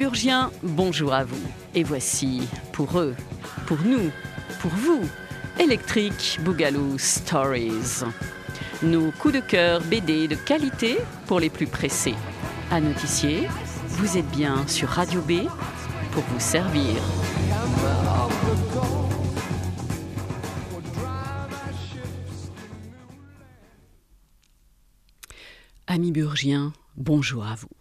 Burgiens, bonjour à vous. Et voici, pour eux, pour nous, pour vous, Electric Boogaloo Stories. Nos coups de cœur BD de qualité pour les plus pressés. À notifier, vous êtes bien sur Radio B pour vous servir. Amis Burgiens, bonjour à vous.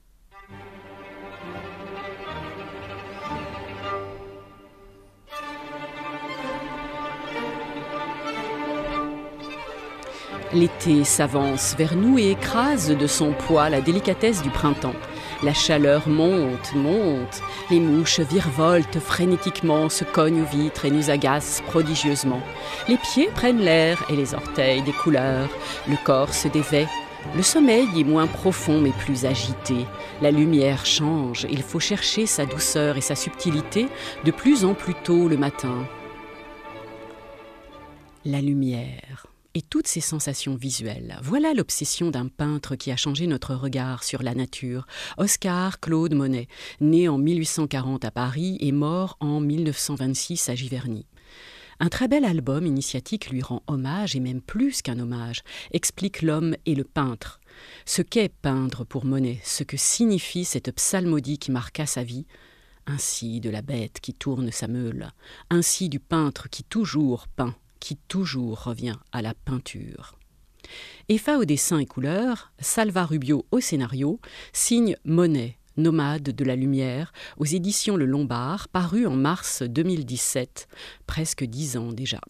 L'été s'avance vers nous et écrase de son poids la délicatesse du printemps. La chaleur monte, monte. Les mouches virevoltent frénétiquement, se cognent aux vitres et nous agacent prodigieusement. Les pieds prennent l'air et les orteils des couleurs. Le corps se dévêt. Le sommeil est moins profond mais plus agité. La lumière change. Il faut chercher sa douceur et sa subtilité de plus en plus tôt le matin. La lumière et toutes ces sensations visuelles. Voilà l'obsession d'un peintre qui a changé notre regard sur la nature. Oscar Claude Monet, né en 1840 à Paris et mort en 1926 à Giverny. Un très bel album initiatique lui rend hommage, et même plus qu'un hommage, explique l'homme et le peintre. Ce qu'est peindre pour Monet, ce que signifie cette psalmodie qui marqua sa vie, ainsi de la bête qui tourne sa meule, ainsi du peintre qui toujours peint, qui toujours revient à la peinture. Effa au dessin et couleurs, Salva Rubio au scénario, signe Monet, nomade de la lumière, aux éditions Le Lombard, paru en mars 2017, presque 10 ans déjà.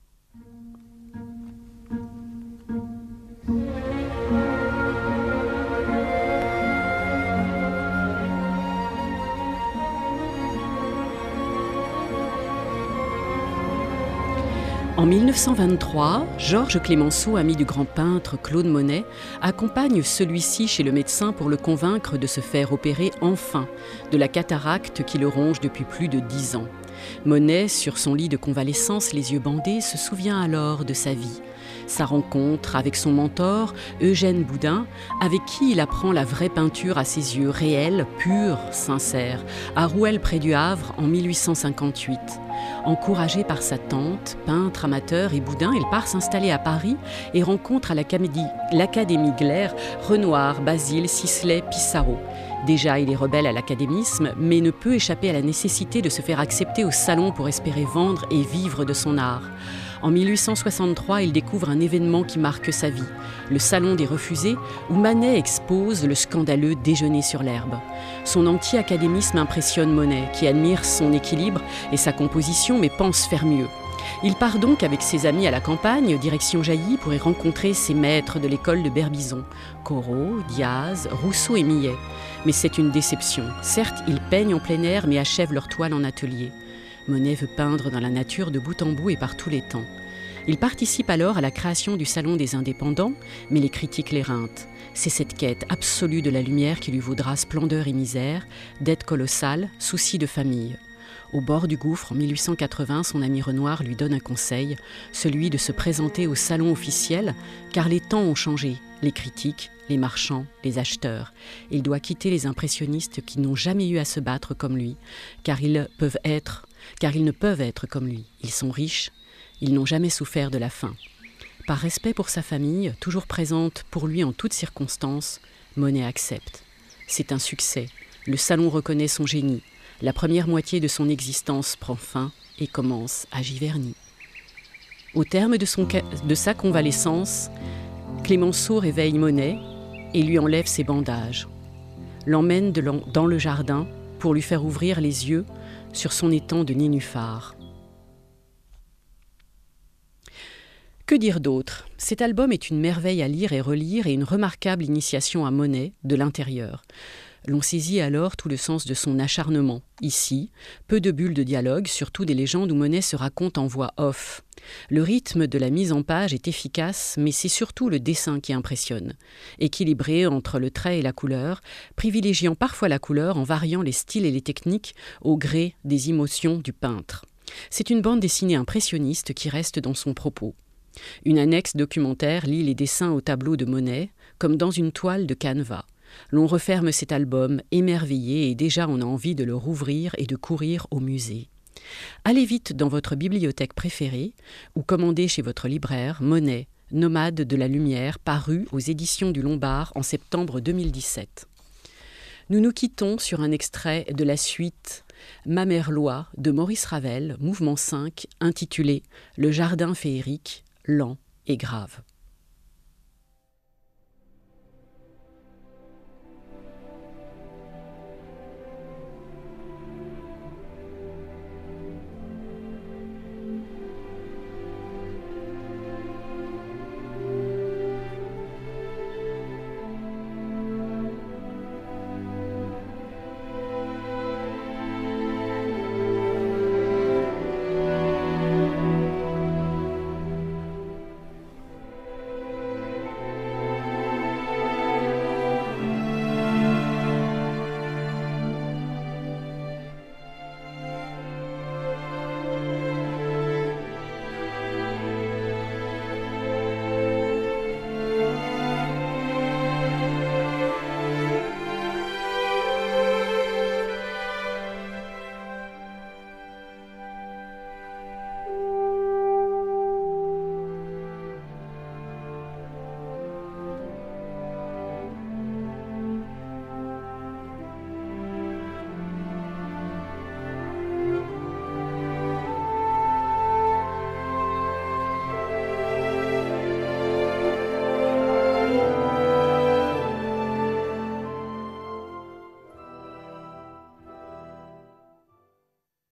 En 1923, Georges Clemenceau, ami du grand peintre Claude Monet, accompagne celui-ci chez le médecin pour le convaincre de se faire opérer enfin de la cataracte qui le ronge depuis plus de 10 ans. Monet, sur son lit de convalescence, les yeux bandés, se souvient alors de sa vie. Sa rencontre avec son mentor, Eugène Boudin, avec qui il apprend la vraie peinture à ses yeux, réelle, pure, sincère, à Rouelle près du Havre en 1858. Encouragé par sa tante, peintre amateur et Boudin, il part s'installer à Paris et rencontre à l'Académie Glaire Renoir, Basile, Sisley, Pissarro. Déjà, il est rebelle à l'académisme, mais ne peut échapper à la nécessité de se faire accepter au salon pour espérer vendre et vivre de son art. En 1863, il découvre un événement qui marque sa vie, le Salon des Refusés, où Manet expose le scandaleux Déjeuner sur l'herbe. Son anti-académisme impressionne Monet, qui admire son équilibre et sa composition, mais pense faire mieux. Il part donc avec ses amis à la campagne, direction Jailly, pour y rencontrer ses maîtres de l'école de Berbison, Corot, Diaz, Rousseau et Millet. Mais c'est une déception. Certes, ils peignent en plein air, mais achèvent leur toile en atelier. Monet veut peindre dans la nature de bout en bout et par tous les temps. Il participe alors à la création du Salon des Indépendants, mais les critiques l'éreintent. C'est cette quête absolue de la lumière qui lui vaudra splendeur et misère, dette colossale, souci de famille. Au bord du gouffre, en 1880, son ami Renoir lui donne un conseil, celui de se présenter au salon officiel, car les temps ont changé, les critiques, les marchands, les acheteurs. Il doit quitter les impressionnistes qui n'ont jamais eu à se battre comme lui, car ils ne peuvent être comme lui. Ils sont riches, ils n'ont jamais souffert de la faim. Par respect pour sa famille, toujours présente pour lui en toutes circonstances, Monet accepte. C'est un succès. Le salon reconnaît son génie. La première moitié de son existence prend fin et commence à Giverny. Au terme de sa convalescence, Clemenceau réveille Monet et lui enlève ses bandages. L'emmène dans le jardin pour lui faire ouvrir les yeux sur son étang de nénuphars. Que dire d'autre ? Cet album est une merveille à lire et relire et une remarquable initiation à Monet de l'intérieur. L'on saisit alors tout le sens de son acharnement. Ici, peu de bulles de dialogue, surtout des légendes où Monet se raconte en voix off. Le rythme de la mise en page est efficace, mais c'est surtout le dessin qui impressionne. Équilibré entre le trait et la couleur, privilégiant parfois la couleur en variant les styles et les techniques au gré des émotions du peintre. C'est une bande dessinée impressionniste qui reste dans son propos. Une annexe documentaire lie les dessins au tableau de Monet, comme dans une toile de canevas. L'on referme cet album, émerveillé, et déjà on a envie de le rouvrir et de courir au musée. Allez vite dans votre bibliothèque préférée ou commandez chez votre libraire Monet, Nomade de la lumière, paru aux éditions du Lombard en septembre 2017. Nous nous quittons sur un extrait de la suite Mamerlois de Maurice Ravel, mouvement 5, intitulé « Le jardin féerique, lent et grave ».